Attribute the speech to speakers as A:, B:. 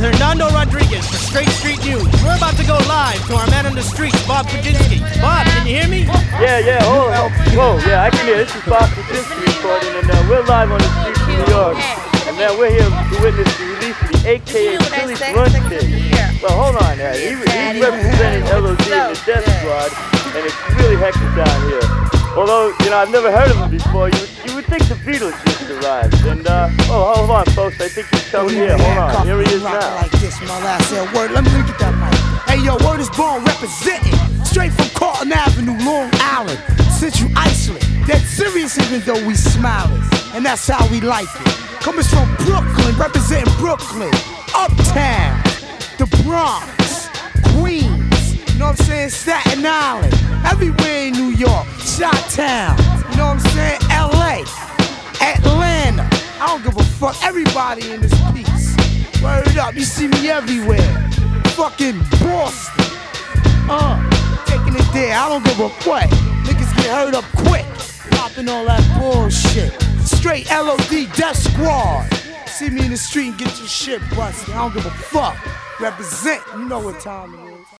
A: is Hernando Rodriguez for Straight Street News. We're about to go live to our man on the streets, Bob Kuczynski. Bob, can you hear me?
B: Yeah, whoa, yeah, I can hear. This is Bob Kuczynski recording, and we're live on the streets of New York. And man, we're here to witness the release of the AKA Philly's Lunch Kid. Well, hold on, he's representing LOD in the Death Squad, and it's really hectic down here. Although, I've never heard of him before, you would think the Beatles just arrived. And, hold on, folks, I think he's coming here. Hold on, here he is now.
C: Like this, my last word. Let me get that mic. Hey, yo, Word is Born representing straight from Carlton Avenue, Long Island, Central Iceland. Dead serious even though we smiling, and that's how we like it. Coming from Brooklyn, representing Brooklyn, Uptown, the Bronx, Queens, you know what I'm saying, Staten Island, everywhere in New York, Chi-Town, you know what I'm saying, LA, Atlanta, I don't give a fuck, everybody in this piece. Word up, you see me everywhere. Fucking Boston, taking it there, I don't give a what. Niggas get hurt up quick, popping all that bullshit. Straight LOD, Death Squad. See me in the street and get your shit busted. I don't give a fuck. Represent, you know what time it is.